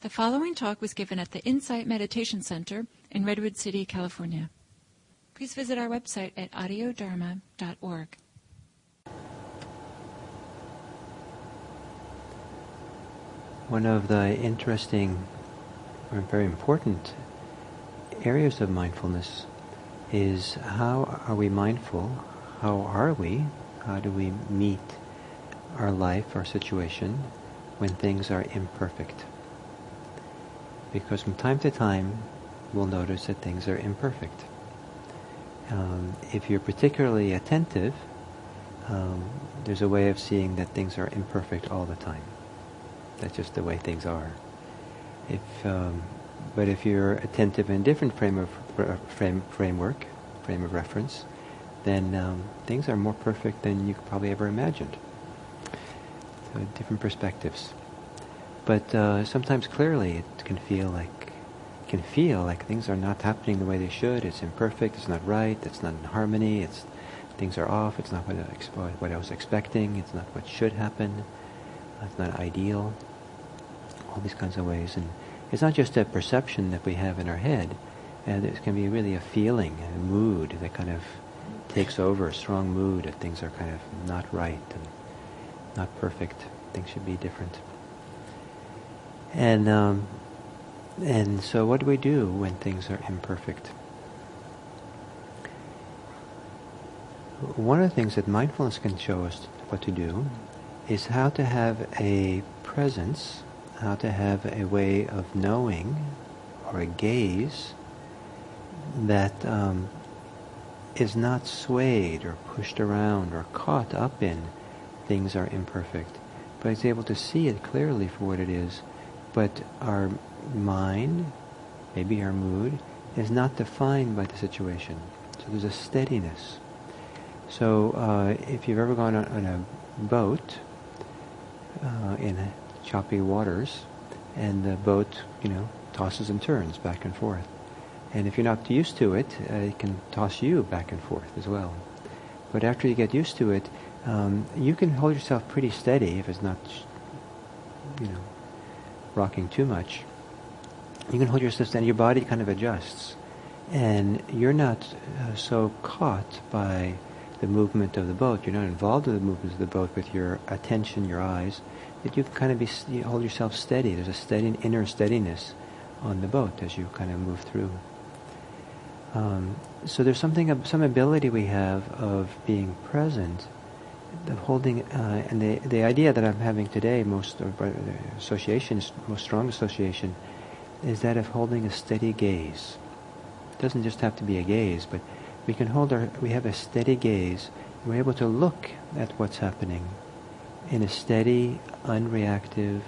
The following talk was given at the Insight Meditation Center in Redwood City, California. Please visit our website at audiodharma.org. One of the interesting or very important areas of mindfulness is how are we mindful? How are we? How do we meet our life, our situation, when things are imperfect? Because from time to time, we'll notice that things are imperfect. If you're particularly attentive, there's a way of seeing that things are imperfect all the time. That's just the way things are. But if you're attentive in a different frame of reference, then things are more perfect than you probably ever imagined. So different perspectives. But sometimes clearly it can feel like things are not happening the way they should. It's imperfect. It's not right. It's not in harmony. Things are off. It's not what I was expecting. It's not what should happen. It's not ideal. All these kinds of ways, and it's not just a perception that we have in our head. It can be really a feeling, a mood that kind of takes over, a strong mood that things are kind of not right and not perfect. Things should be different. And so what do we do when things are imperfect? One of the things that mindfulness can show us what to do is how to have a presence, how to have a way of knowing or a gaze that is not swayed or pushed around or caught up in things are imperfect, but is able to see it clearly for what it is. But our mind, maybe our mood, is not defined by the situation. So there's a steadiness. So if you've ever gone on a boat in choppy waters, and the boat, tosses and turns back and forth. And if you're not used to it, it can toss you back and forth as well. But after you get used to it, you can hold yourself pretty steady if it's not, rocking too much. You can hold yourself steady, your body kind of adjusts. And you're not so caught by the movement of the boat. You're not involved in the movements of the boat with your attention, your eyes. That you kind of you hold yourself steady. There's a steady inner steadiness on the boat as you kind of move through. So there's some ability we have of being present, of holding, and the idea that I'm having today, most strong association, is that of holding a steady gaze. It doesn't just have to be a gaze, but we have a steady gaze, and we're able to look at what's happening in a steady, unreactive,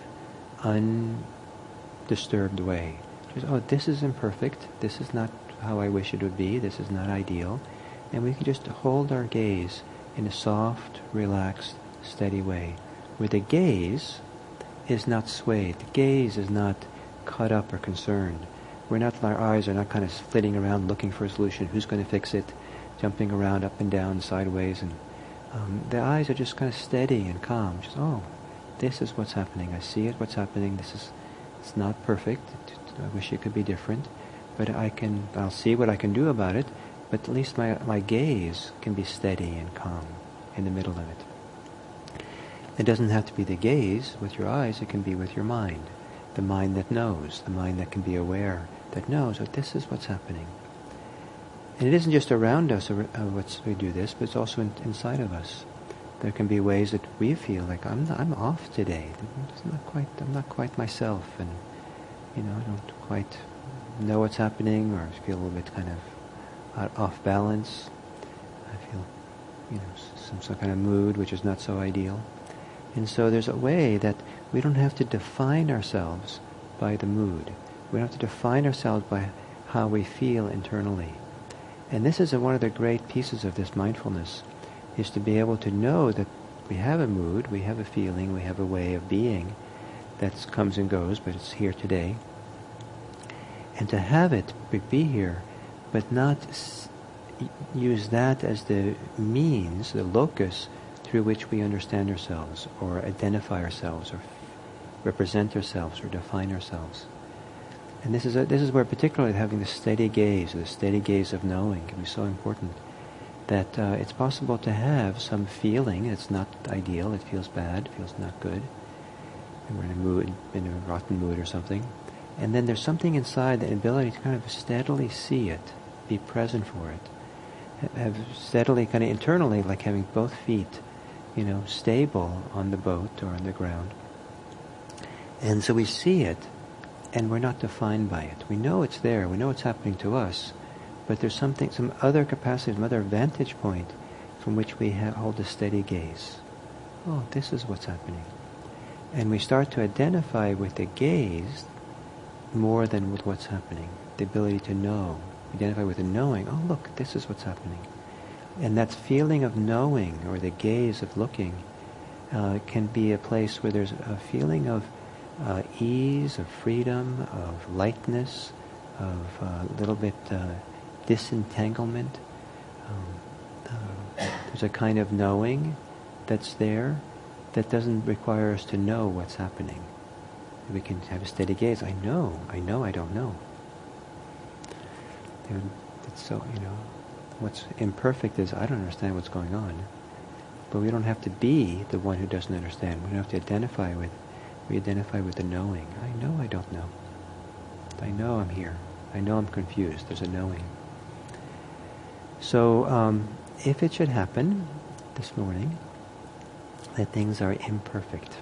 undisturbed way. Just, this is imperfect, this is not how I wish it would be, this is not ideal, and we can just hold our gaze in a soft, relaxed, steady way, where the gaze is not swayed, the gaze is not caught up or concerned. Our eyes are not kind of flitting around looking for a solution, who's going to fix it, jumping around up and down, sideways, and the eyes are just kind of steady and calm. Just, this is what's happening. I see it, what's happening. It's not perfect. I wish it could be different, but I'll see what I can do about it, but at least my gaze can be steady and calm in the middle of it. It doesn't have to be the gaze with your eyes, it can be with your mind. The mind that knows, the mind that can be aware, that knows that this is what's happening. And it isn't just around us we do this, but it's also inside of us. There can be ways that we feel like I'm off today. I'm not quite myself, and I don't quite know what's happening, or I feel a little bit kind of off balance. I feel some kind of mood which is not so ideal. And so there's a way that we don't have to define ourselves by the mood. We don't have to define ourselves by how we feel internally. And this is one of the great pieces of this mindfulness, is to be able to know that we have a mood, we have a feeling, we have a way of being that comes and goes, but it's here today. And to have it be here, but not use that as the means, the locus through which we understand ourselves or identify ourselves or represent ourselves or define ourselves. And this is where particularly having the steady gaze, or the steady gaze of knowing, can be so important. That it's possible to have some feeling. It's not ideal. It feels bad. It feels not good. And we're in a mood, in a rotten mood or something. And then there's something inside, the ability to kind of steadily see it, be present for it, have steadily, kind of internally, like having both feet, stable on the boat or on the ground. And so we see it, and we're not defined by it. We know it's there. We know it's happening to us, but there's something, some other capacity, some other vantage point from which we hold a steady gaze. Oh, this is what's happening. And we start to identify with the gaze more than with what's happening. The ability to know. Identify with the knowing. Oh, look, this is what's happening. And that feeling of knowing, or the gaze of looking, can be a place where there's a feeling of ease, of freedom, of lightness, of a little bit disentanglement. There's a kind of knowing that's there that doesn't require us to know what's happening. We can have a steady gaze. I know, I don't know. And it's so, what's imperfect is I don't understand what's going on. But we don't have to be the one who doesn't understand. We don't have to identify with, we identify with the knowing. I know I don't know. I know I'm here. I know I'm confused. There's a knowing. So, if it should happen this morning that things are imperfect,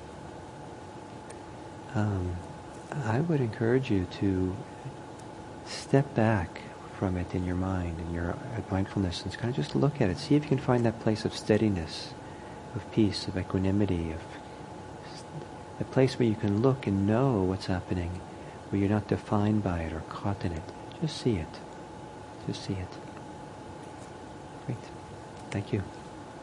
I would encourage you to step back from it in your mind, in your mindfulness, and kind of just look at it. See if you can find that place of steadiness, of peace, of equanimity, of a place where you can look and know what's happening, where you're not defined by it or caught in it. Just see it. Just see it. Great. Thank you.